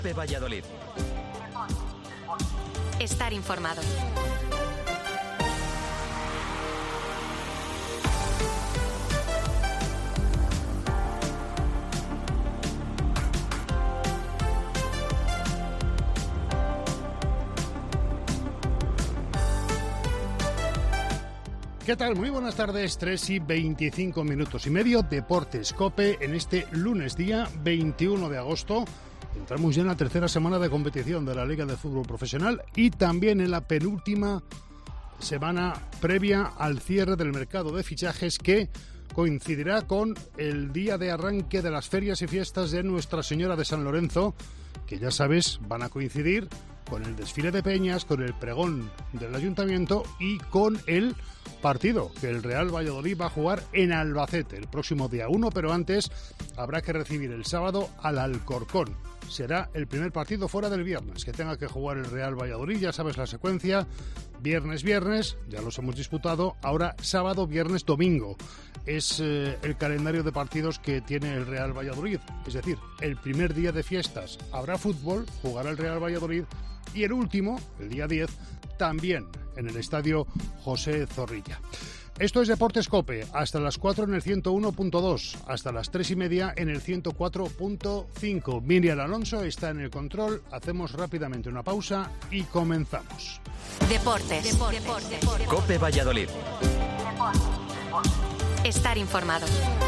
COPE Valladolid. Estar informado. ¿Qué tal? Muy buenas tardes, 3:25 Deportes COPE en este lunes día 21 de agosto. Entramos ya en la tercera semana de competición de la Liga de Fútbol Profesional y también en la penúltima semana previa al cierre del mercado de fichajes, que coincidirá con el día de arranque de las ferias y fiestas de Nuestra Señora de San Lorenzo, que ya sabes van a coincidir con el desfile de peñas, con el pregón del Ayuntamiento y con el partido que el Real Valladolid va a jugar en Albacete el próximo día 1, pero antes habrá que recibir el sábado al Alcorcón. Será el primer partido fuera del viernes que tenga que jugar el Real Valladolid. Ya sabes la secuencia: viernes, ya los hemos disputado, ahora sábado, viernes, domingo. Es el calendario de partidos que tiene el Real Valladolid. Es decir, el primer día de fiestas habrá fútbol, jugará el Real Valladolid, y el último, el día 10, también en el estadio José Zorrilla. Esto es Deportes COPE, hasta las 4 en el 101.2, hasta las 3:30 en el 104.5. Miriam Alonso está en el control, hacemos rápidamente una pausa y comenzamos. Deportes. COPE Valladolid. Estar informado.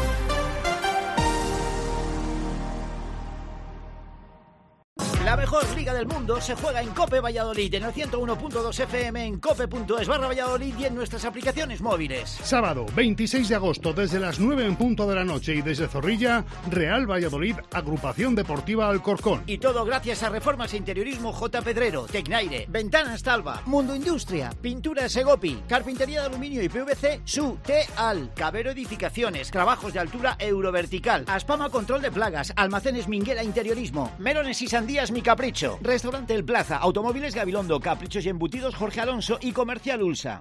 La mejor liga del mundo se juega en COPE Valladolid, en el 101.2 FM, en cope.es/Valladolid y en nuestras aplicaciones móviles. Sábado 26 de agosto, desde las 9 en punto de la noche y desde Zorrilla, Real Valladolid, Agrupación Deportiva Alcorcón. Y todo gracias a Reformas e Interiorismo J. Pedrero, Tecnaire, Ventanas Talva, Mundo Industria, Pintura Segopi, Carpintería de Aluminio y PVC, Su Teal, Cabero Edificaciones, Trabajos de Altura Eurovertical, Aspama Control de Plagas, Almacenes Minguela Interiorismo, Melones y Sandías Mi Capricho, Restaurante El Plaza, Automóviles Gabilondo, Caprichos y Embutidos Jorge Alonso y Comercial Ulsa.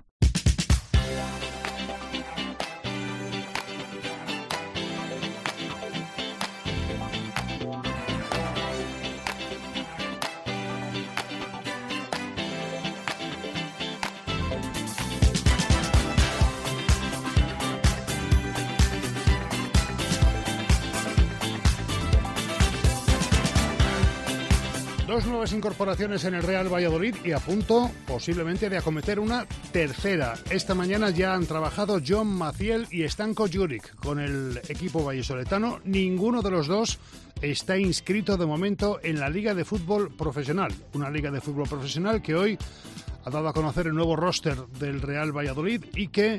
Dos nuevas incorporaciones en el Real Valladolid y a punto posiblemente de acometer una tercera. Esta mañana ya han trabajado John Maciel y Stanko Juric con el equipo vallisoletano. Ninguno de los dos está inscrito de momento en la Liga de Fútbol Profesional. Una Liga de Fútbol Profesional que hoy ha dado a conocer el nuevo roster del Real Valladolid y que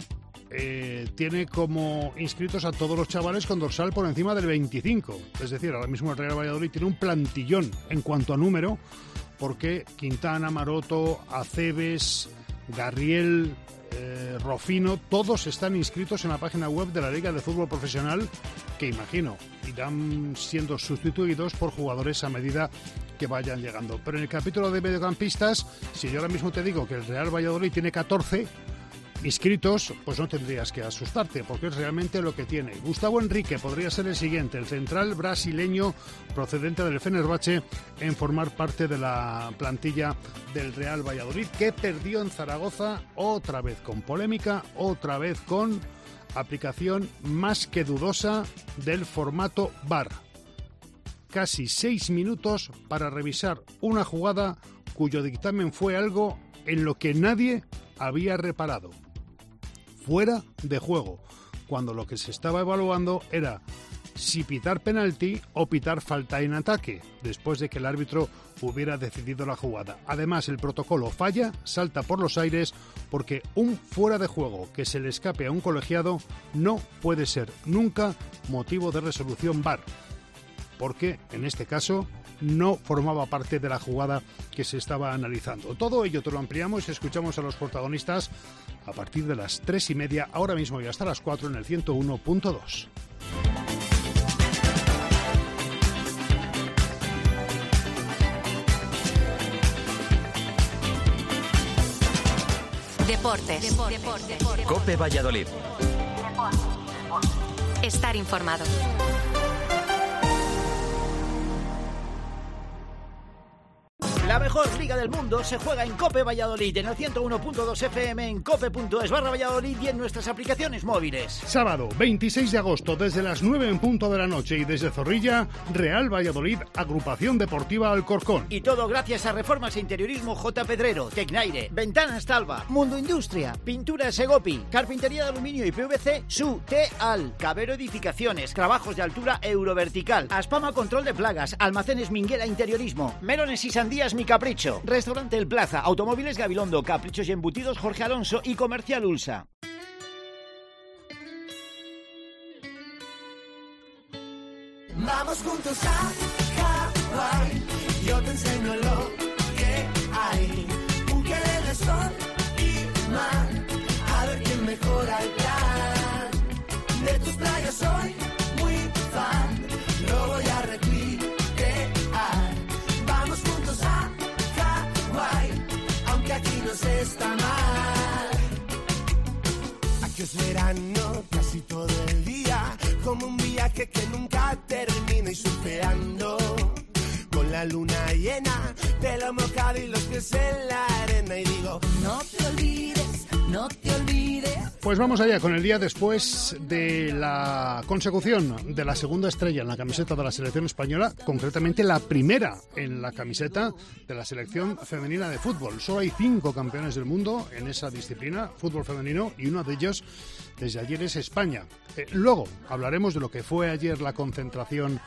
tiene como inscritos a todos los chavales con dorsal por encima del 25. Es decir, ahora mismo el Real Valladolid tiene un plantillón en cuanto a número, porque Quintana, Maroto, Aceves, Garriel, Rofino, todos están inscritos en la página web de la Liga de Fútbol Profesional, que imagino irán siendo sustituidos por jugadores a medida que vayan llegando. Pero en el capítulo de mediocampistas, si yo ahora mismo te digo que el Real Valladolid tiene 14 inscritos, pues no tendrías que asustarte, porque es realmente lo que tiene. Gustavo Henrique podría ser el siguiente, el central brasileño procedente del Fenerbahce, en formar parte de la plantilla del Real Valladolid, que perdió en Zaragoza, otra vez con polémica, otra vez con aplicación más que dudosa del formato VAR. Casi 6 minutos para revisar una jugada cuyo dictamen fue algo en lo que nadie había reparado: fuera de juego, cuando lo que se estaba evaluando era si pitar penalti o pitar falta en ataque, después de que el árbitro hubiera decidido la jugada. Además, el protocolo falla, salta por los aires, porque un fuera de juego que se le escape a un colegiado no puede ser nunca motivo de resolución VAR, porque en este caso no formaba parte de la jugada que se estaba analizando. Todo ello te lo ampliamos y escuchamos a los protagonistas a partir de las 3:30, ahora mismo y hasta las 4 en el 101.2. Deportes. COPE Valladolid. Estar informado. La mejor liga del mundo se juega en COPE Valladolid, en el 101.2 FM, en cope.es/Valladolid y en nuestras aplicaciones móviles. Sábado 26 de agosto, desde las 9 en punto de la noche y desde Zorrilla, Real Valladolid, Agrupación Deportiva Alcorcón. Y todo gracias a Reformas e Interiorismo J. Pedrero, Tecnaire, Ventanas Talva, Mundo Industria, Pintura Segopi, Carpintería de Aluminio y PVC, Su T-Al, Cabero Edificaciones, Trabajos de Altura Eurovertical, Aspama Control de Plagas, Almacenes Minguela Interiorismo, Melones y Sandías Mi Capricho, Restaurante El Plaza, Automóviles Gabilondo, Caprichos y Embutidos Jorge Alonso y Comercial Ulsa. Vamos juntos a Hawái, yo te enseño lo que hay. Un querer de sol y mar, a ver quién mejora el plan. De tus playas soy muy fan, lo voy a recrear. Vamos juntos a Hawái, aunque aquí no se está mal. Aquí es verano casi todo el día, como un viaje que nunca termina y surfeando con la luna llena, pelo mojado y los pies en la arena. Y digo, no te olvides, no te olvides. Pues vamos allá con el día después de la consecución de la segunda estrella en la camiseta de la selección española, concretamente la primera en la camiseta de la selección femenina de fútbol. Solo hay 5 campeones del mundo en esa disciplina, fútbol femenino, y uno de ellos desde ayer es España. Luego hablaremos de lo que fue ayer la concentración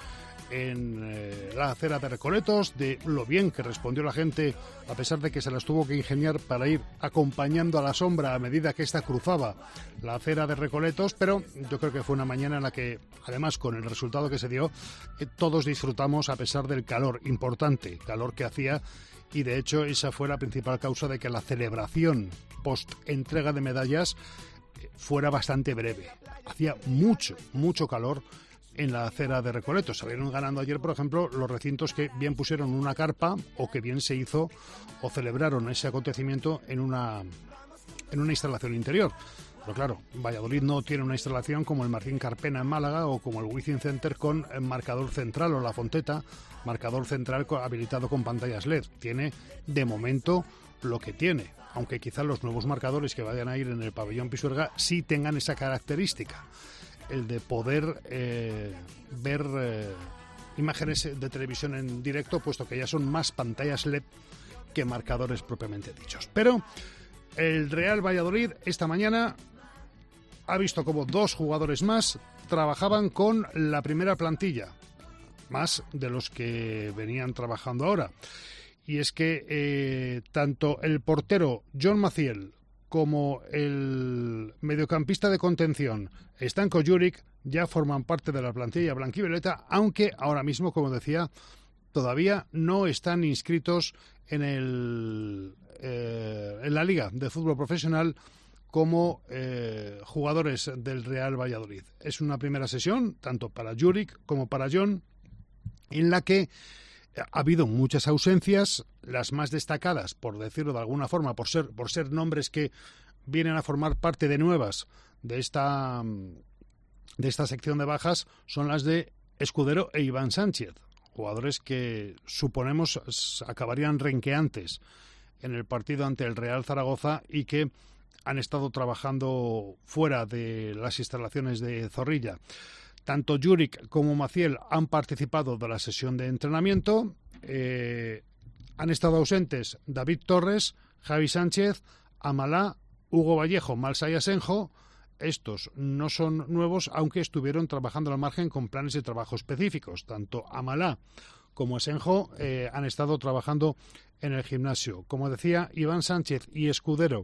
en la acera de Recoletos, de lo bien que respondió la gente a pesar de que se las tuvo que ingeniar para ir acompañando a la sombra a medida que ésta cruzaba la acera de Recoletos, pero yo creo que fue una mañana en la que, además con el resultado que se dio, todos disfrutamos a pesar del calor, importante calor que hacía, y de hecho esa fue la principal causa de que la celebración post entrega de medallas fuera bastante breve. Hacía mucho calor en la acera de Recoletos. Salieron ganando ayer, por ejemplo, los recintos que bien pusieron una carpa o que bien se hizo o celebraron ese acontecimiento en una instalación interior. Pero claro, Valladolid no tiene una instalación como el Martín Carpena en Málaga o como el Wizzing Center con marcador central, o la Fonteta, marcador central habilitado con pantallas LED. Tiene, de momento, lo que tiene, aunque quizás los nuevos marcadores que vayan a ir en el pabellón Pisuerga sí tengan esa característica, el de poder ver imágenes de televisión en directo, puesto que ya son más pantallas LED que marcadores propiamente dichos. Pero el Real Valladolid esta mañana ha visto como 2 jugadores más trabajaban con la primera plantilla, más de los que venían trabajando ahora. Y es que tanto el portero Jon Maciel como el mediocampista de contención Stanko Juric ya forman parte de la plantilla blanquivioleta, aunque ahora mismo, como decía, todavía no están inscritos en la Liga de Fútbol Profesional como jugadores del Real Valladolid. Es una primera sesión, tanto para Juric como para Jon, en la que ha habido muchas ausencias, las más destacadas, por decirlo de alguna forma, por ser nombres que vienen a formar parte de nuevas de esta sección de bajas, son las de Escudero e Iván Sánchez, jugadores que suponemos acabarían renqueantes en el partido ante el Real Zaragoza y que han estado trabajando fuera de las instalaciones de Zorrilla. Tanto Juric como Maciel han participado de la sesión de entrenamiento. Han estado ausentes David Torres, Javi Sánchez, Amalá, Hugo Vallejo, Malsa y Asenjo. Estos no son nuevos, aunque estuvieron trabajando al margen con planes de trabajo específicos. Tanto Amalá como Asenjo han estado trabajando en el gimnasio. Como decía, Iván Sánchez y Escudero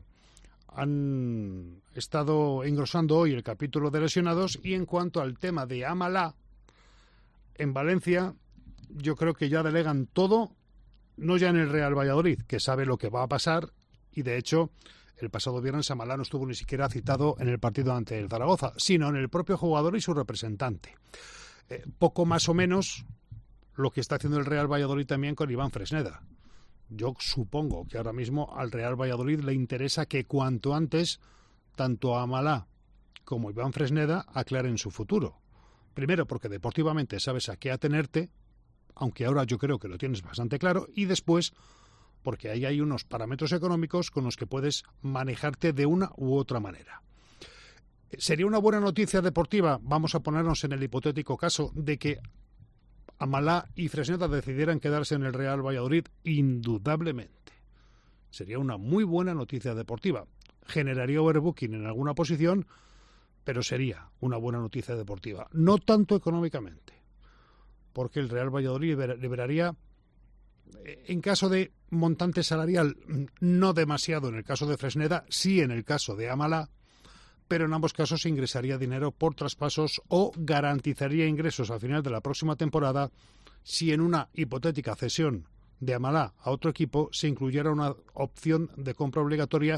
han estado engrosando hoy el capítulo de lesionados, y en cuanto al tema de Amalá, en Valencia yo creo que ya delegan todo, no ya en el Real Valladolid, que sabe lo que va a pasar, y de hecho el pasado viernes Amalá no estuvo ni siquiera citado en el partido ante el Zaragoza, sino en el propio jugador y su representante. Poco más o menos lo que está haciendo el Real Valladolid también con Iván Fresneda. Yo supongo que ahora mismo al Real Valladolid le interesa que cuanto antes tanto Amalá como Iván Fresneda aclaren su futuro. Primero porque deportivamente sabes a qué atenerte, aunque ahora yo creo que lo tienes bastante claro, y después porque ahí hay unos parámetros económicos con los que puedes manejarte de una u otra manera. ¿Sería una buena noticia deportiva? Vamos a ponernos en el hipotético caso de que Amalá y Fresneda decidieran quedarse en el Real Valladolid, indudablemente. Sería una muy buena noticia deportiva. Generaría overbooking en alguna posición, pero sería una buena noticia deportiva. No tanto económicamente, porque el Real Valladolid liberaría, en caso de montante salarial, no demasiado en el caso de Fresneda, sí en el caso de Amalá, pero en ambos casos ingresaría dinero por traspasos o garantizaría ingresos al final de la próxima temporada si en una hipotética cesión de Amalá a otro equipo se incluyera una opción de compra obligatoria,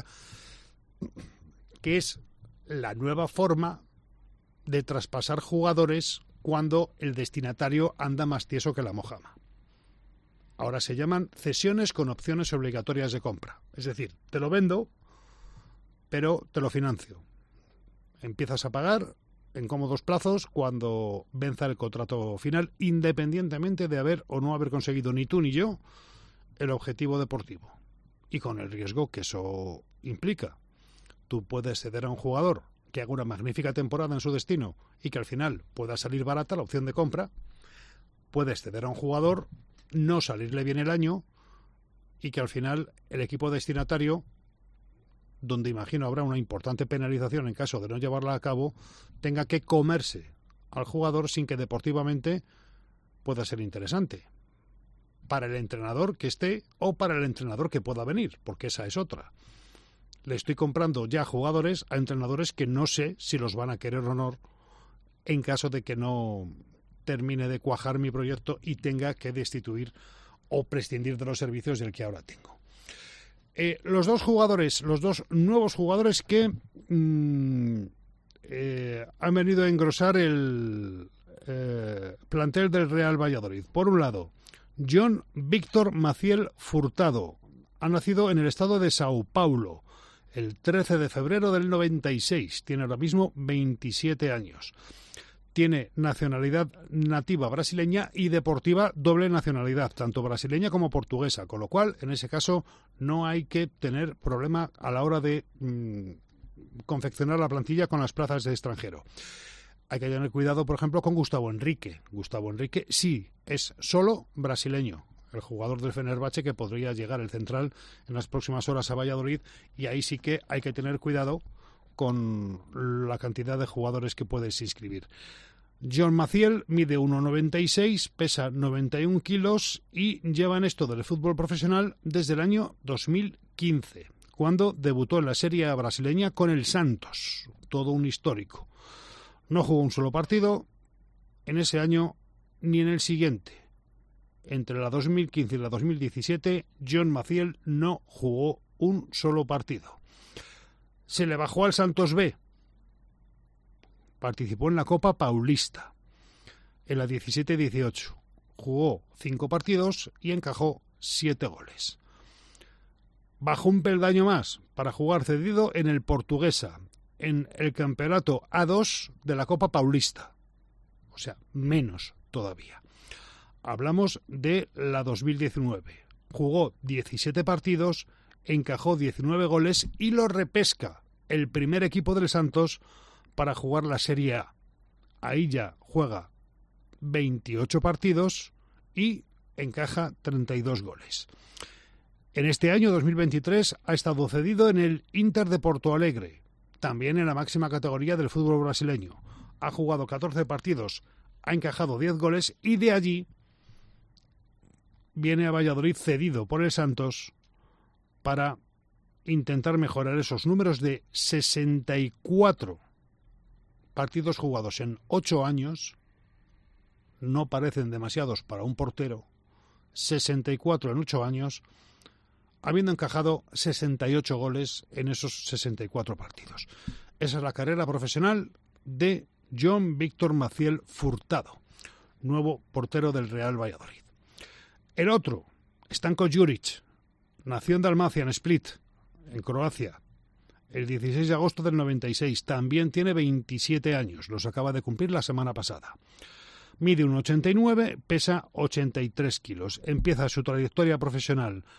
que es la nueva forma de traspasar jugadores cuando el destinatario anda más tieso que la mojama. Ahora se llaman cesiones con opciones obligatorias de compra. Es decir, te lo vendo, pero te lo financio. Empiezas a pagar en cómodos plazos cuando venza el contrato final, independientemente de haber o no haber conseguido ni tú ni yo el objetivo deportivo. Y con el riesgo que eso implica. Tú puedes ceder a un jugador que haga una magnífica temporada en su destino y que al final pueda salir barata la opción de compra. Puedes ceder a un jugador, no salirle bien el año y que al final el equipo destinatario, donde imagino habrá una importante penalización en caso de no llevarla a cabo, tenga que comerse al jugador sin que deportivamente pueda ser interesante para el entrenador que esté o para el entrenador que pueda venir, porque esa es otra. Le estoy comprando ya jugadores a entrenadores que no sé si los van a querer o no en caso de que no termine de cuajar mi proyecto y tenga que destituir o prescindir de los servicios del que ahora tengo. Los dos nuevos jugadores que han venido a engrosar el plantel del Real Valladolid. Por un lado, John Víctor Maciel Furtado. Ha nacido en el estado de Sao Paulo el 13 de febrero del 96. Tiene ahora mismo 27 años. Tiene nacionalidad nativa brasileña y deportiva doble nacionalidad, tanto brasileña como portuguesa, con lo cual, en ese caso, no hay que tener problema a la hora de confeccionar la plantilla con las plazas de extranjero. Hay que tener cuidado, por ejemplo, con Gustavo Henrique. Gustavo Henrique sí es solo brasileño, el jugador del Fenerbahce que podría llegar el central en las próximas horas a Valladolid, y ahí sí que hay que tener cuidado con la cantidad de jugadores que puedes inscribir. John Maciel mide 1,96, pesa 91 kilos y lleva en esto del fútbol profesional desde el año 2015, cuando debutó en la Serie A brasileña con el Santos, todo un histórico. No jugó un solo partido en ese año ni en el siguiente. Entre la 2015 y la 2017, John Maciel no jugó un solo partido. Se le bajó al Santos B. Participó en la Copa Paulista. En la 17-18 jugó 5 partidos y encajó 7 goles. Bajó un peldaño más para jugar cedido en el Portuguesa, en el campeonato A2 de la Copa Paulista. O sea, menos todavía. Hablamos de la 2019. Jugó 17 partidos, encajó 19 goles y lo repesca el primer equipo del Santos para jugar la Serie A. Ahí ya juega 28 partidos y encaja 32 goles. En este año 2023 ha estado cedido en el Inter de Porto Alegre, también en la máxima categoría del fútbol brasileño. Ha jugado 14 partidos, ha encajado 10 goles y de allí viene a Valladolid cedido por el Santos para intentar mejorar esos números de 64 partidos jugados en 8 años. No parecen demasiados para un portero. 64 en 8 años, habiendo encajado 68 goles en esos 64 partidos. Esa es la carrera profesional de John Víctor Maciel Furtado, nuevo portero del Real Valladolid. El otro, Stanko Juric, nació en Dalmacia, en Split, en Croacia, el 16 de agosto del 96. También tiene 27 años, los acaba de cumplir la semana pasada. Mide 1,89, pesa 83 kilos. Empieza su trayectoria profesional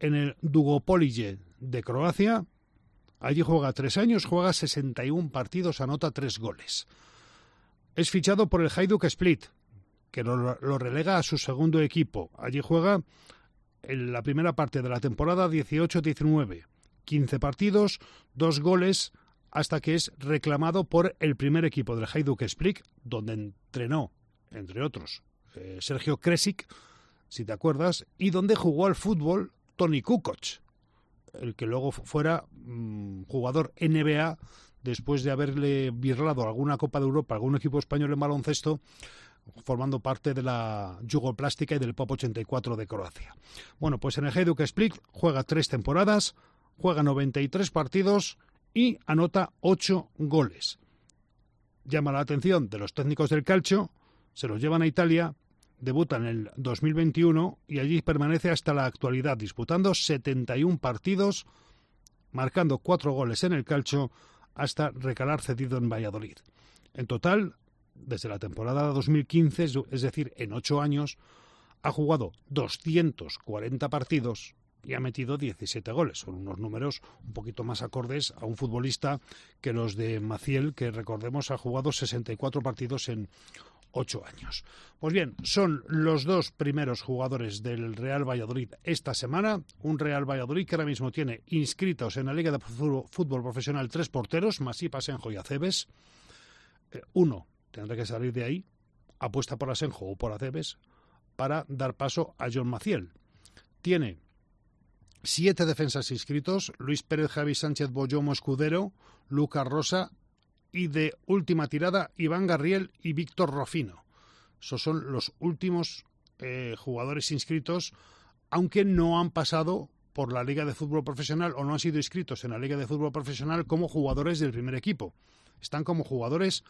en el Dugopolije de Croacia. Allí juega 3 años, juega 61 partidos, anota 3 goles. Es fichado por el Hajduk Split, que lo relega a su segundo equipo. Allí juega en la primera parte de la temporada 18-19. 15 partidos, 2 goles, hasta que es reclamado por el primer equipo del Hajduk Split, donde entrenó, entre otros, Sergio Kresic, si te acuerdas, y donde jugó al fútbol Toni Kukoc, el que luego fuera jugador NBA después de haberle birlado alguna Copa de Europa, algún equipo español en baloncesto, formando parte de la Yugoplástica y del Pop 84 de Croacia. Bueno, pues en el Hajduk Split juega 3 temporadas, juega 93 partidos y anota 8 goles. Llama la atención de los técnicos del calcio, se los llevan a Italia, debuta en el 2021 y allí permanece hasta la actualidad, disputando 71 partidos, marcando 4 goles en el calcio hasta recalar cedido en Valladolid. En total, desde la temporada 2015, es decir, en 8 años, ha jugado 240 partidos y ha metido 17 goles. Son unos números un poquito más acordes a un futbolista que los de Maciel, que recordemos ha jugado 64 partidos en 8 años. Pues bien, son los 2 primeros jugadores del Real Valladolid esta semana. Un Real Valladolid que ahora mismo tiene inscritos en la Liga de Fútbol Profesional 3 porteros, Masip, Asenjo y Acebes. Uno tendrá que salir de ahí, apuesta por Asenjo o por Acebes, para dar paso a Jon Maciel. Tiene 7 defensas inscritos: Luis Pérez, Javi Sánchez, Boyomo, Escudero, Lucas Rosa, y de última tirada Iván Garriel y Víctor Rofino. Esos son los últimos jugadores inscritos, aunque no han pasado por la Liga de Fútbol Profesional o no han sido inscritos en la Liga de Fútbol Profesional como jugadores del primer equipo. Están como jugadores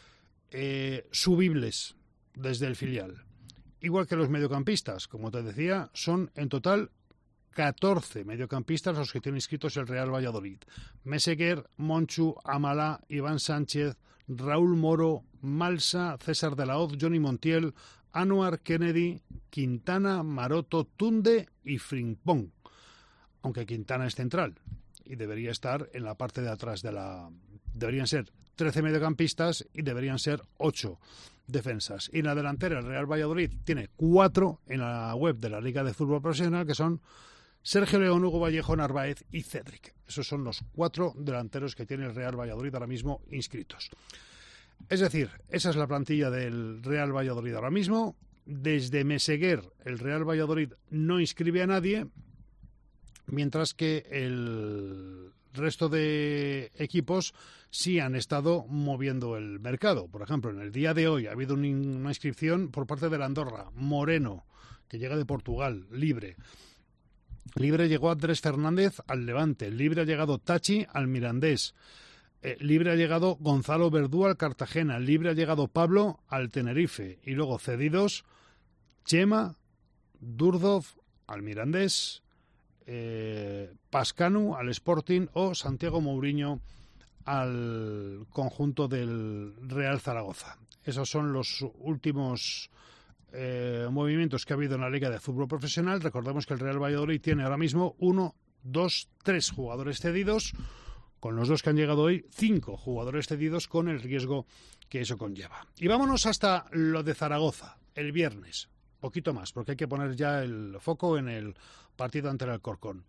subibles desde el filial. Igual que los mediocampistas, como te decía, son en total 14 mediocampistas los que tiene inscritos el Real Valladolid. Meseguer, Monchu, Amalá, Iván Sánchez, Raúl Moro, Malsa, César de la Hoz, Johnny Montiel, Anuar, Kennedy, Quintana, Maroto, Tunde y Frimpong. Aunque Quintana es central y debería estar en la parte de atrás de la... Deberían ser 13 mediocampistas y deberían ser 8 defensas. Y en la delantera el Real Valladolid tiene 4 en la web de la Liga de Fútbol Profesional, que son Sergio León, Hugo Vallejo, Narváez y Cédric. Esos son los 4 delanteros que tiene el Real Valladolid ahora mismo inscritos. Es decir, esa es la plantilla del Real Valladolid ahora mismo. Desde Meseguer, el Real Valladolid no inscribe a nadie, mientras que el resto de equipos sí han estado moviendo el mercado. Por ejemplo, en el día de hoy ha habido una inscripción por parte de la Andorra. Moreno, que llega de Portugal, libre. Libre llegó Andrés Fernández al Levante. Libre ha llegado Tachi al Mirandés. Libre ha llegado Gonzalo Verdú al Cartagena. Libre ha llegado Pablo al Tenerife. Y luego cedidos Chema, Durdov al Mirandés, Pascanu al Sporting o Santiago Mourinho al conjunto del Real Zaragoza. Esos son los últimos movimientos que ha habido en la Liga de Fútbol Profesional. Recordemos que el Real Valladolid tiene ahora mismo 1, 2, 3 jugadores cedidos, con los 2 que han llegado hoy, 5 jugadores cedidos, con el riesgo que eso conlleva. Y vámonos hasta lo de Zaragoza, el viernes. Poquito más, porque hay que poner ya el foco en el partido ante el Alcorcón.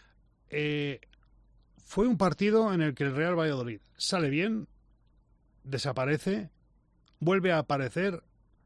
Fue un partido en el que el Real Valladolid sale bien, desaparece, vuelve a aparecer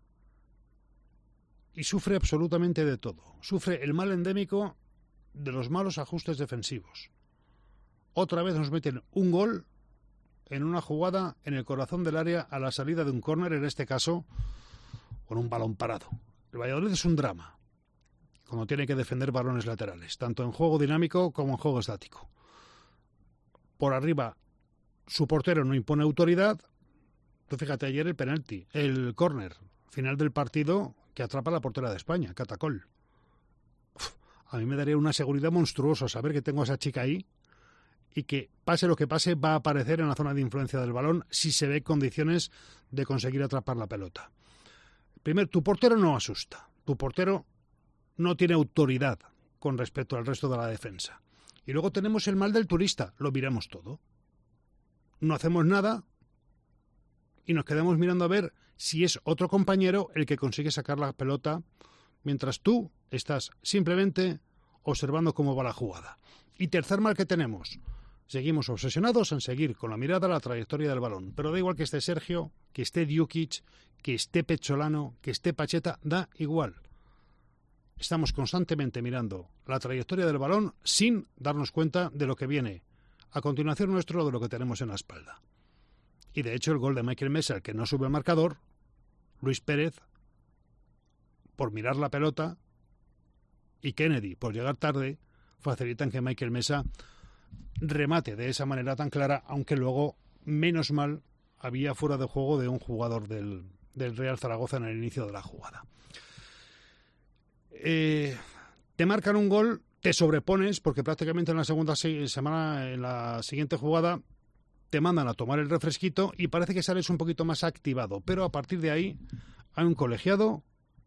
y sufre absolutamente de todo. Sufre el mal endémico de los malos ajustes defensivos. Otra vez nos meten un gol en una jugada en el corazón del área a la salida de un córner, en este caso con un balón parado. El Valladolid es un drama cuando tiene que defender balones laterales, tanto en juego dinámico como en juego estático. Por arriba, su portero no impone autoridad. Tú fíjate ayer el penalti, el córner, final del partido, que atrapa a la portera de España, Catacol. A mí me daría una seguridad monstruosa saber que tengo a esa chica ahí y que pase lo que pase va a aparecer en la zona de influencia del balón si se ve condiciones de conseguir atrapar la pelota. Primero, tu portero no asusta, tu portero no tiene autoridad con respecto al resto de la defensa. Y luego tenemos el mal del turista, lo miramos todo. No hacemos nada y nos quedamos mirando a ver si es otro compañero el que consigue sacar la pelota mientras tú estás simplemente observando cómo va la jugada. Y tercer mal que tenemos, seguimos obsesionados en seguir con la mirada la trayectoria del balón. Pero da igual que esté Sergio, que esté Djukic, que esté Pezzolano, que esté Pacheta, da igual. Estamos constantemente mirando la trayectoria del balón sin darnos cuenta de lo que viene a continuación nuestro, de lo que tenemos en la espalda. Y de hecho el gol de Michael Mesa, el que no sube el marcador, Luis Pérez, por mirar la pelota, y Kennedy, por llegar tarde, facilitan que Michael Mesa remate de esa manera tan clara, aunque luego, menos mal, había fuera de juego de un jugador del Real Zaragoza en el inicio de la jugada. Te marcan un gol, te sobrepones, porque prácticamente en la segunda semana, en la siguiente jugada, te mandan a tomar el refresquito y parece que sales un poquito más activado, pero a partir de ahí hay un colegiado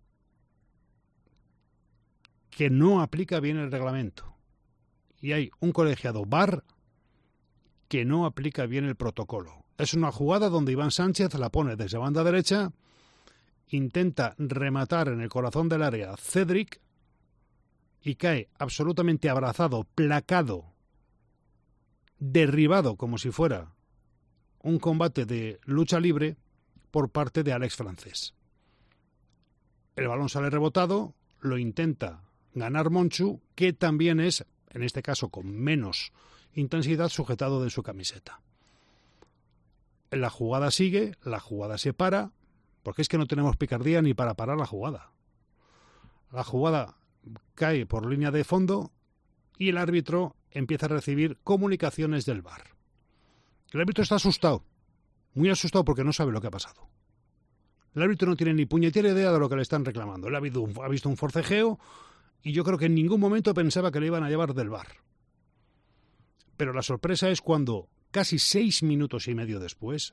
que no aplica bien el reglamento y hay un colegiado VAR que no aplica bien el protocolo. Es una jugada donde Iván Sánchez la pone desde banda derecha, intenta rematar en el corazón del área Cedric y cae absolutamente abrazado, placado, derribado como si fuera un combate de lucha libre por parte de Alex Francés. El balón sale rebotado, lo intenta ganar Monchu, que también es, en este caso con menos intensidad, sujetado de su camiseta. La jugada sigue, la jugada se para, porque es que no tenemos picardía ni para parar la jugada. La jugada cae por línea de fondo y el árbitro empieza a recibir comunicaciones del VAR. El árbitro está asustado, muy asustado porque no sabe lo que ha pasado. El árbitro no tiene ni puñetera idea de lo que le están reclamando. Él ha visto un forcejeo y yo creo que en ningún momento pensaba que le iban a llevar del VAR. Pero la sorpresa es cuando casi 6 minutos y medio después,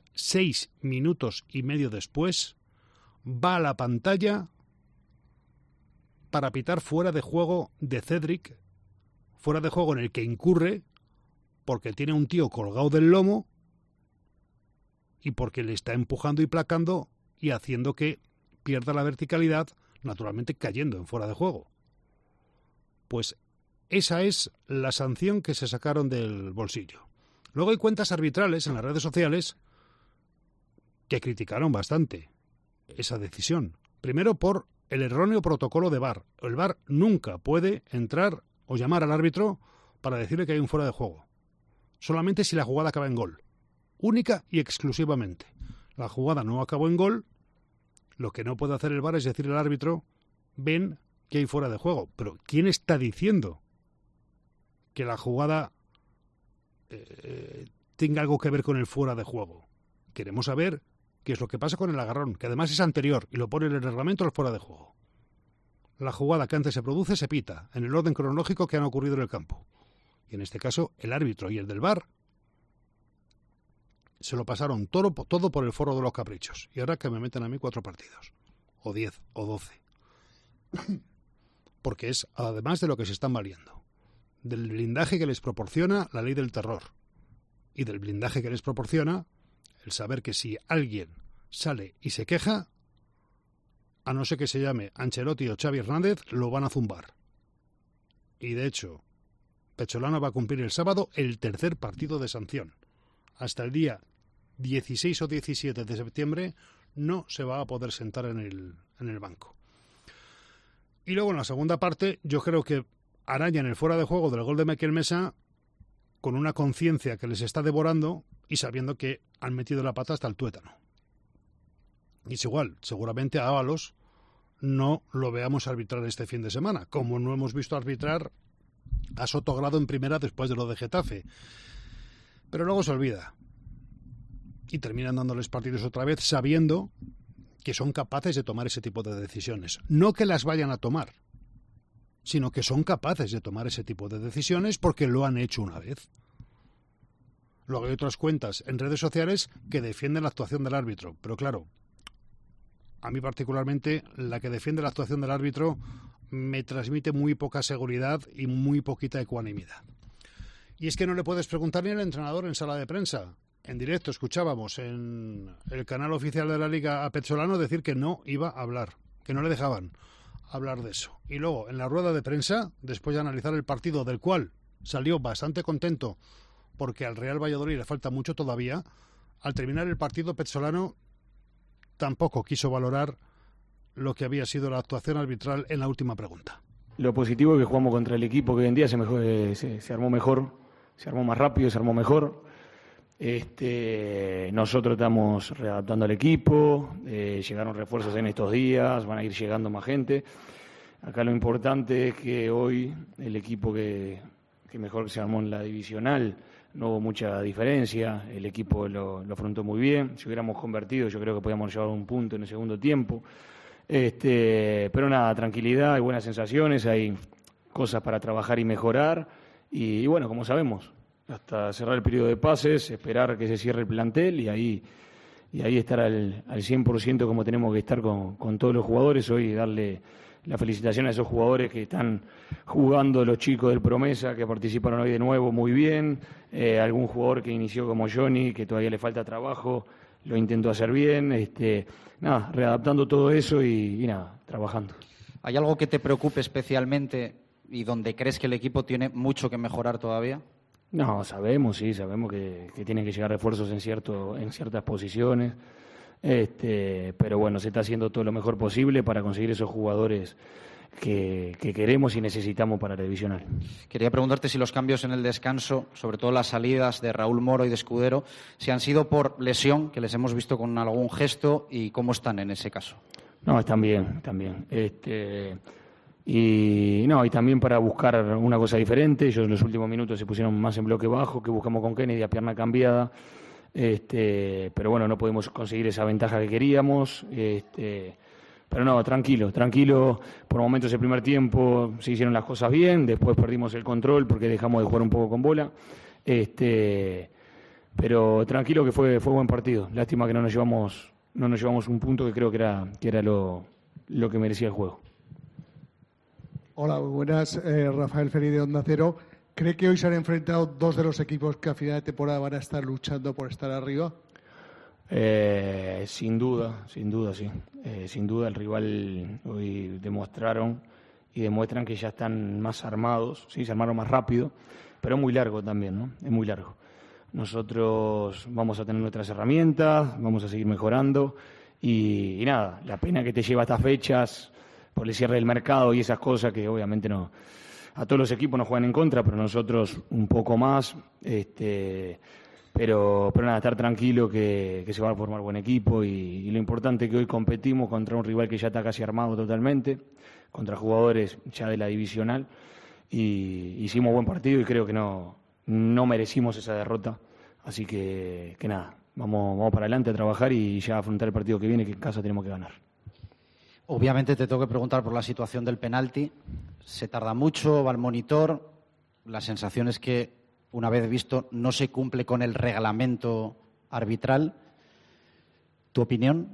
va a la pantalla para pitar fuera de juego de Cedric, fuera de juego en el que incurre porque tiene un tío colgado del lomo y porque le está empujando y placando y haciendo que pierda la verticalidad, naturalmente cayendo en fuera de juego. Pues esa es la sanción que se sacaron del bolsillo. Luego hay cuentas arbitrales en las redes sociales que criticaron bastante esa decisión. Primero por el erróneo protocolo de VAR. El VAR nunca puede entrar o llamar al árbitro para decirle que hay un fuera de juego. Solamente si la jugada acaba en gol. Única y exclusivamente. La jugada no acabó en gol. Lo que no puede hacer el VAR es decirle al árbitro, ven que hay fuera de juego. Pero ¿quién está diciendo que la jugada tenga algo que ver con el fuera de juego? Queremos saber qué es lo que pasa con el agarrón, que además es anterior y lo pone en el reglamento al fuera de juego. La jugada que antes se produce se pita en el orden cronológico que han ocurrido en el campo. Y en este caso el árbitro y el del VAR se lo pasaron todo por el foro de los caprichos. Y ahora que me meten a mí 4 partidos, o 10, o 12. Porque es además de lo que se están valiendo. Del blindaje que les proporciona la ley del terror. Y del blindaje que les proporciona el saber que si alguien sale y se queja, a no ser que se llame Ancelotti o Xavi Hernández, lo van a zumbar. Y de hecho, Pezzolano va a cumplir el sábado el 3er partido de sanción. Hasta el día 16 o 17 de septiembre no se va a poder sentar en el banco. Y luego en la segunda parte yo creo que arañan el fuera de juego del gol de Michael Mesa con una conciencia que les está devorando y sabiendo que han metido la pata hasta el tuétano. Y es igual, seguramente a Ábalos no lo veamos arbitrar este fin de semana, como no hemos visto arbitrar a Sotogrado en primera después de lo de Getafe. Pero luego se olvida. Y terminan dándoles partidos otra vez sabiendo que son capaces de tomar ese tipo de decisiones. No que las vayan a tomar, sino que son capaces de tomar ese tipo de decisiones porque lo han hecho una vez. Luego hay otras cuentas en redes sociales que defienden la actuación del árbitro. Pero claro, a mí particularmente la que defiende la actuación del árbitro me transmite muy poca seguridad y muy poquita ecuanimidad. Y es que no le puedes preguntar ni al entrenador en sala de prensa. En directo escuchábamos en el canal oficial de la Liga a Pezzolano decir que no iba a hablar, que no le dejaban hablar de eso. Y luego, en la rueda de prensa, después de analizar el partido, del cual salió bastante contento porque al Real Valladolid le falta mucho todavía, al terminar el partido Pezzolano tampoco quiso valorar lo que había sido la actuación arbitral en la última pregunta. Lo positivo es que jugamos contra el equipo que hoy en día se armó mejor, se armó más rápido, se armó mejor. Nosotros estamos readaptando al equipo, llegaron refuerzos en estos días, van a ir llegando más gente. Acá lo importante es que hoy el equipo que mejor se armó en la divisional, no hubo mucha diferencia, el equipo lo afrontó muy bien. Si hubiéramos convertido, yo creo que podíamos llevar un punto en el segundo tiempo. Pero nada, tranquilidad, hay buenas sensaciones, hay cosas para trabajar y mejorar. Y bueno, como sabemos, hasta cerrar el periodo de pases, esperar que se cierre el plantel y ahí estar al 100% como tenemos que estar con todos los jugadores. Hoy darle la felicitación a esos jugadores que están jugando, los chicos del Promesa que participaron hoy de nuevo muy bien, algún jugador que inició como Johnny, que todavía le falta trabajo, lo intentó hacer bien, nada, readaptando todo eso y nada, trabajando. ¿Hay algo que te preocupe especialmente y donde crees que el equipo tiene mucho que mejorar todavía? No, sabemos que tienen que llegar refuerzos en ciertas posiciones, pero bueno, se está haciendo todo lo mejor posible para conseguir esos jugadores que queremos y necesitamos para la divisional. Quería preguntarte si los cambios en el descanso, sobre todo las salidas de Raúl Moro y de Escudero, si han sido por lesión, que les hemos visto con algún gesto, y cómo están en ese caso. No, están bien. Y también para buscar una cosa diferente. Ellos en los últimos minutos se pusieron más en bloque bajo, que buscamos con Kennedy a pierna cambiada. Pero bueno, no podemos conseguir esa ventaja que queríamos. Pero no, tranquilo. Por momentos el primer tiempo se hicieron las cosas bien, después perdimos el control porque dejamos de jugar un poco con bola. Pero tranquilo que fue buen partido. Lástima que no nos llevamos un punto que creo que era lo que merecía el juego. Hola, muy buenas. Rafael Feri de Onda Cero. ¿Cree que hoy se han enfrentado dos de los equipos que a final de temporada van a estar luchando por estar arriba? Sin duda, sí. Sin duda el rival hoy demostraron y demuestran que ya están más armados, sí, se armaron más rápido, pero es muy largo también, ¿no? Es muy largo. Nosotros vamos a tener nuestras herramientas, vamos a seguir mejorando y nada, la pena que te lleva a estas fechas por el cierre del mercado y esas cosas que obviamente no, a todos los equipos nos juegan en contra, pero nosotros un poco más, pero nada, estar tranquilo que se va a formar buen equipo y lo importante es que hoy competimos contra un rival que ya está casi armado totalmente, contra jugadores ya de la divisional y hicimos buen partido y creo que no merecimos esa derrota, así que nada, vamos para adelante a trabajar y ya a afrontar el partido que viene, que en casa tenemos que ganar. Obviamente te tengo que preguntar por la situación del penalti. Se tarda mucho, va al monitor. La sensación es que, una vez visto, no se cumple con el reglamento arbitral. ¿Tu opinión?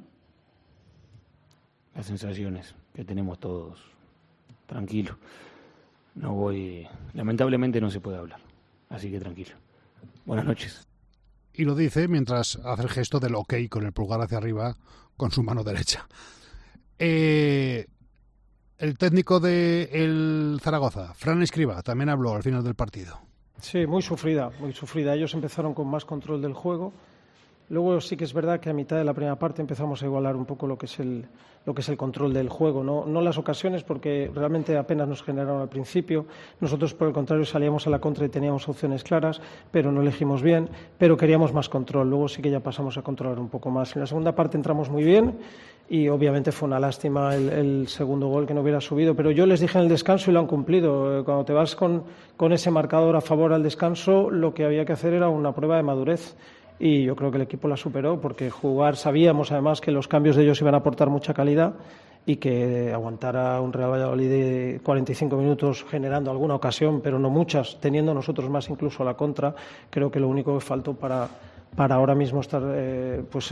Las sensaciones que tenemos todos. Tranquilo. Lamentablemente no se puede hablar. Así que tranquilo. Buenas noches. Y lo dice mientras hace el gesto del OK con el pulgar hacia arriba con su mano derecha. El técnico del Zaragoza, Fran Escribá, también habló al final del partido. Sí, muy sufrida. Ellos empezaron con más control del juego. Luego sí que es verdad que a mitad de la primera parte empezamos a igualar un poco lo que es el control del juego, no las ocasiones, porque realmente apenas nos generaron al principio. Nosotros, por el contrario, salíamos a la contra y teníamos opciones claras, pero no elegimos bien, pero queríamos más control. Luego sí que ya pasamos a controlar un poco más. En la segunda parte entramos muy bien y obviamente fue una lástima el segundo gol que no hubiera subido, pero yo les dije en el descanso y lo han cumplido. Cuando te vas con ese marcador a favor al descanso, lo que había que hacer era una prueba de madurez. Y yo creo que el equipo la superó porque sabíamos además que los cambios de ellos iban a aportar mucha calidad y que aguantar a un Real Valladolid de 45 minutos generando alguna ocasión, pero no muchas, teniendo nosotros más incluso a la contra, creo que lo único que faltó para ahora mismo estar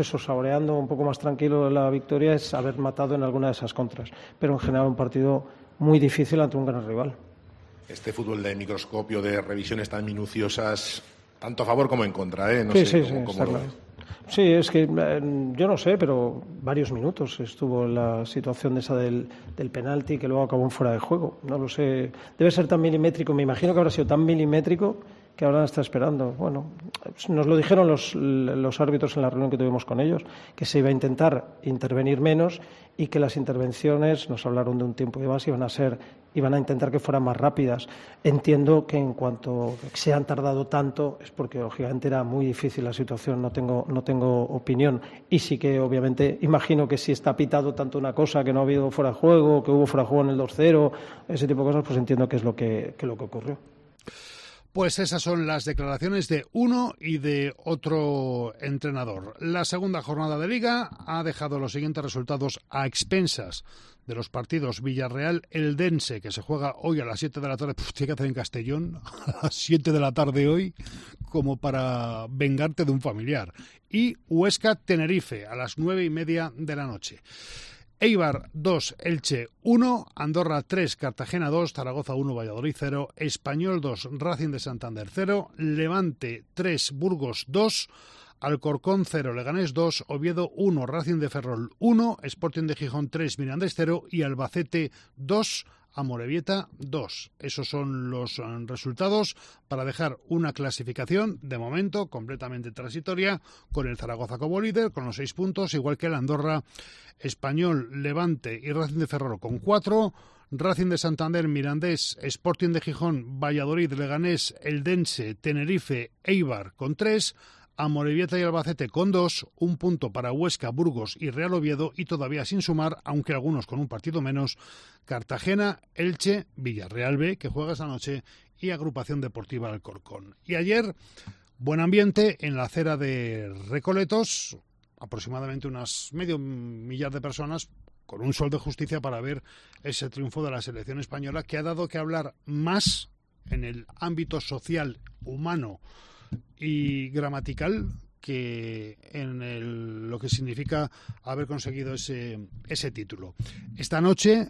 saboreando un poco más tranquilo la victoria es haber matado en alguna de esas contras. Pero en general un partido muy difícil ante un gran rival. Este fútbol de microscopio, de revisiones tan minuciosas, tanto a favor como en contra, ¿eh? No sí, sé sí, cómo está lo claro. ves. Sí, es que yo no sé, pero varios minutos estuvo en la situación esa del penalti que luego acabó en fuera de juego. No lo sé, debe ser tan milimétrico, me imagino que habrá sido tan milimétrico que ahora está esperando. Bueno, nos lo dijeron los árbitros en la reunión que tuvimos con ellos, que se iba a intentar intervenir menos y que las intervenciones, nos hablaron de un tiempo y demás, iban a intentar que fueran más rápidas. Entiendo que en cuanto se han tardado tanto es porque lógicamente era muy difícil la situación, no tengo opinión. Y sí que obviamente imagino que si está pitado tanto una cosa, que no ha habido fuera de juego, que hubo fuera de juego en el 2-0, ese tipo de cosas, pues entiendo que es lo que ocurrió. Pues esas son las declaraciones de uno y de otro entrenador. La segunda jornada de Liga ha dejado los siguientes resultados a expensas de los partidos Villarreal-Eldense, que se juega hoy a las 7 de la tarde. Tiene que hacer en Castellón a las 7 de la tarde hoy, como para vengarte de un familiar. Y Huesca-Tenerife a las 9:30 de la noche. Eibar 2, Elche 1, Andorra 3, Cartagena 2, Zaragoza 1, Valladolid 0, Español 2, Racing de Santander 0, Levante 3, Burgos 2, Alcorcón 0, Leganés 2, Oviedo 1, Racing de Ferrol 1, Sporting de Gijón 3, Mirandés 0 y Albacete 2, Amorebieta 2. Esos son los resultados para dejar una clasificación, de momento, completamente transitoria, con el Zaragoza como líder, con los 6 puntos, igual que el Andorra, Español, Levante y Racing de Ferrol con 4, Racing de Santander, Mirandés, Sporting de Gijón, Valladolid, Leganés, Eldense, Tenerife, Eibar con 3, Amorebieta y Albacete con 2, un punto para Huesca, Burgos y Real Oviedo y todavía sin sumar, aunque algunos con un partido menos, Cartagena, Elche, Villarreal B, que juega esta noche, y Agrupación Deportiva Alcorcón. Y ayer, buen ambiente en la acera de Recoletos, aproximadamente unas medio millar de personas, con un sol de justicia para ver ese triunfo de la selección española, que ha dado que hablar más en el ámbito social, humano y gramatical que en lo que significa haber conseguido ese título. Esta noche,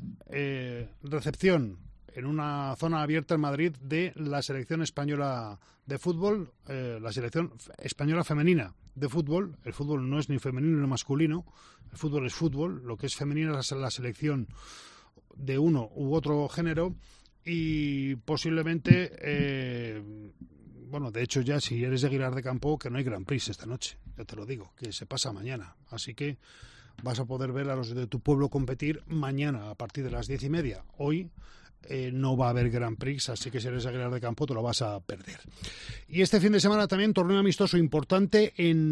recepción en una zona abierta en Madrid de la selección española de fútbol, la selección española femenina de fútbol. El fútbol no es ni femenino ni masculino, el fútbol es fútbol, lo que es femenino es la selección de uno u otro género y posiblemente... bueno, de hecho ya si eres de Aguilar de Campo, que no hay Grand Prix esta noche, ya te lo digo, que se pasa mañana. Así que vas a poder ver a los de tu pueblo competir mañana a partir de las 10:30. Hoy no va a haber Grand Prix, así que si eres de Aguilar de Campo te lo vas a perder. Y este fin de semana también torneo amistoso importante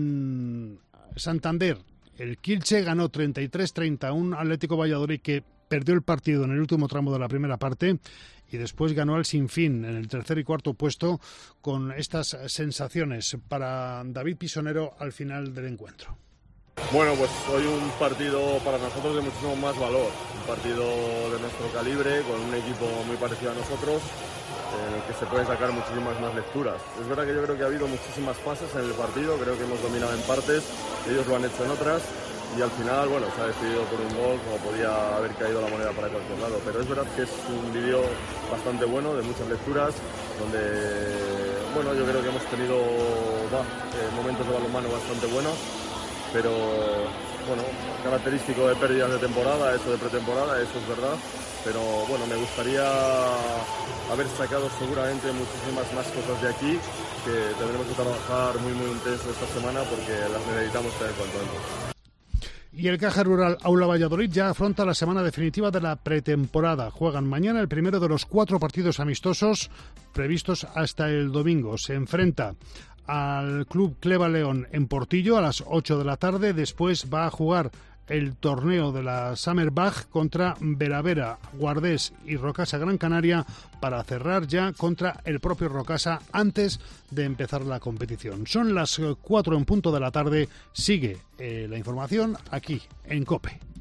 en Santander. El Kielce ganó 33-31 Atlético Valladolid, que perdió el partido en el último tramo de la primera parte y después ganó al Sinfín en el tercer y cuarto puesto con estas sensaciones para David Pisonero al final del encuentro. Bueno, pues hoy un partido para nosotros de muchísimo más valor, un partido de nuestro calibre, con un equipo muy parecido a nosotros, en el que se pueden sacar muchísimas más lecturas. Es verdad que yo creo que ha habido muchísimas fases en el partido, creo que hemos dominado en partes, ellos lo han hecho en otras, y al final, bueno, se ha decidido por un gol, como podía haber caído la moneda para cualquier lado. Pero es verdad que es un vídeo bastante bueno, de muchas lecturas, donde, bueno, yo creo que hemos tenido momentos de balonmano bastante buenos, pero, bueno, característico de pérdidas de temporada, eso de pretemporada, eso es verdad. Pero, bueno, me gustaría haber sacado seguramente muchísimas más cosas de aquí, que tendremos que trabajar muy, muy intenso esta semana porque las necesitamos tener cuanto antes. Y el Caja Rural Aula Valladolid ya afronta la semana definitiva de la pretemporada. Juegan mañana el primero de los 4 partidos amistosos previstos hasta el domingo. Se enfrenta al Club Cleva León en Portillo a las 8 de la tarde. Después va a jugar el torneo de la Summer Bag contra Veravera, Guardés y Rocasa Gran Canaria, para cerrar ya contra el propio Rocasa antes de empezar la competición. Son las 4 en punto de la tarde. Sigue la información aquí en COPE.